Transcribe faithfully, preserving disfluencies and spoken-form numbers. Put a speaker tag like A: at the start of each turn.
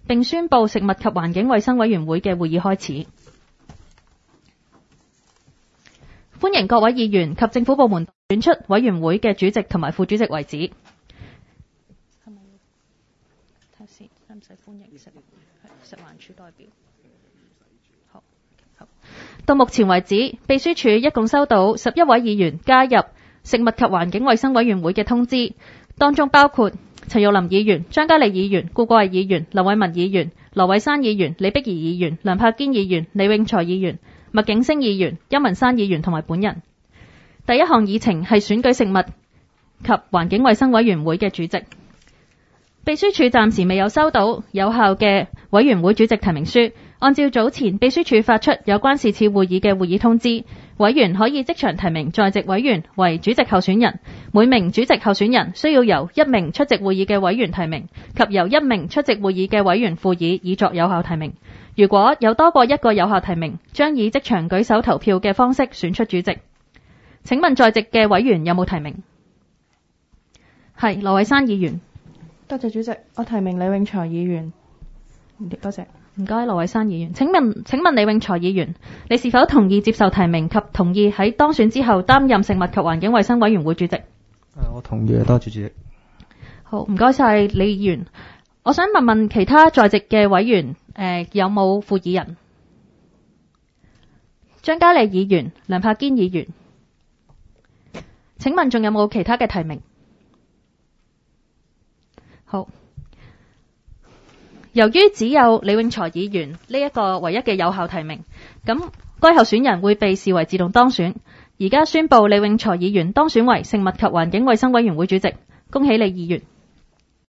A: 並宣布食物及環境衛生委員會嘅會議開始。歡迎各位議員及政府部門選出委員會嘅主席同埋副主席為止。係咪要睇先？使唔使歡迎食食環署代表？好，好。到目前為止，秘書處一共收到十一位議員加入食物及環境衛生委員會嘅通知，當中包括陳玉林議員、張嘉莉議員、顧國毅議員、劉偉文議員、羅偉山議員、李碧儀議員、梁柏堅議員、李永財議員、麥景星議員、邱文山議員同埋本人。第一項議程係選舉食物及環境衛生委員會嘅主席。秘書處暫時未有收到有效嘅委員會主席提名書。按照早前秘書處發出有關是次會議嘅會議通知，委員可以即場提名在席委員為主席候選人，每名主席候選人需要由一名出席會議嘅委員提名及由一名出席會議嘅委員附議以作有效提名。如果有多過一個有效提名，將以即場舉手投票嘅方式選出主席。請問在席嘅委員有冇提名？係羅偉山議員。
B: 多謝主席，我提名李永財議員。多謝。
A: 唔該，羅偉山議員。請問請問李永財議員，你是否同意接受提名及同意喺當選之後擔任食物及環境衛生委員會主席？
C: 我同意，多謝主席。
A: 好，唔該晒李議員。我想問問其他在席嘅委員，誒、呃、有冇附議人？張嘉莉議員、梁柏堅議員。請問仲有冇其他嘅提名？好。由於只有李永財議員呢一個唯一嘅有效提名，咁該候選人會被視為自動當選。而家宣布李永財議員當選為食物及環境衛生委員會主席，恭喜李議員。